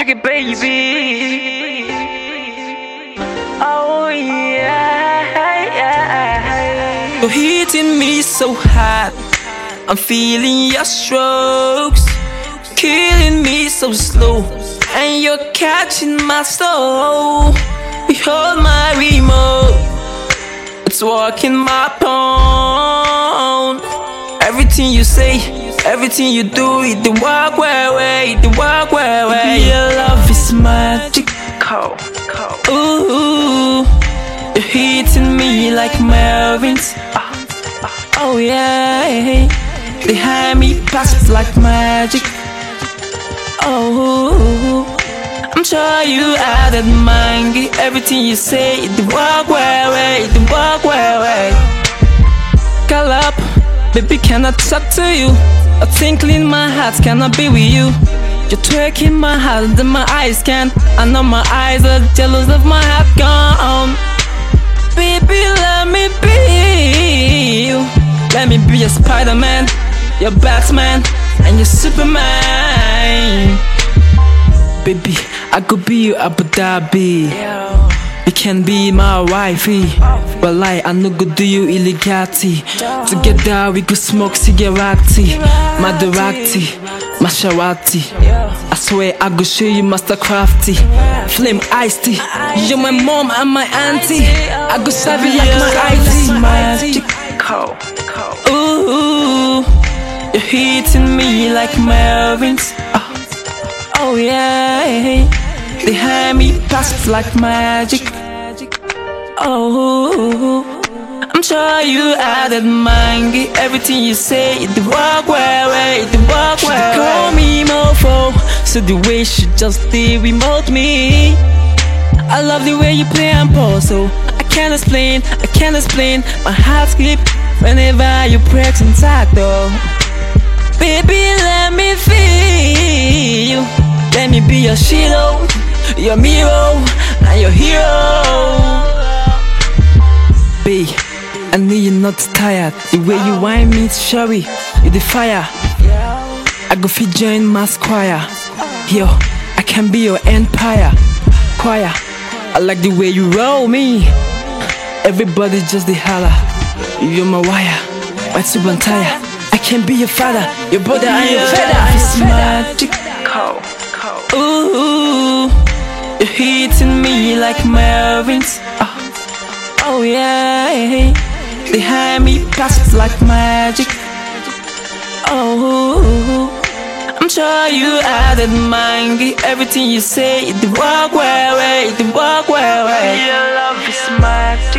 check it, baby. Oh yeah. You're hitting me so hard. I'm feeling your strokes, killing me so slow, and you're catching my soul. Behold my remote, it's walking my phone. Everything you say, everything you do, it the walk way, the walk way. Your love is magical. Ooh, you're hitting me like Marvin's. Oh yeah, behind me passes like magic. Oh, I'm sure you added mind. Everything you say, the walk way, the walk way. Call up, baby, can I talk to you? A twinkle in my heart, can I be with you? You're twerking my heart, then my eyes can. I know my eyes are jealous of my heart gone. Baby, let me be you. Let me be your Spider-Man, your Batman, and your Superman. Baby, I could be your Abu Dhabi. You can be my wifey. But like, I no good do you illegati. Together we could smoke cigarette, Maserati, Maserati. I swear I go show you Master Crafty, Flame iced tea. You're my mom and my auntie. I go serve you like my IT. Ooh, you're hitting me like Marvin's. Oh yeah, behind me passes like magic. Oh, I'm sure you added mind. Everything you say, the walk way, the walk way. She call me mofo, so the way she just did remote me. I love the way you play and pause, so I can't explain. My heart skip whenever you press inside though. Baby, let me feel you. Let me be your shield, your mirror, and your hero. Babe, I know you're not tired. The way you whine me, it's sherry. You're the fire. I go fit join my choir. Yo, I can be your empire. Choir, I like the way you roll me. Everybody just the holler. You're my wire, my super tire. I can be your father, your brother, and your feather. It's magic. Ooh, you're hitting me like Marvin's. Oh yeah, behind me passes like magic. Oh, I'm sure you added mind. Everything you say, the walk way, the walk way. Your love is magic.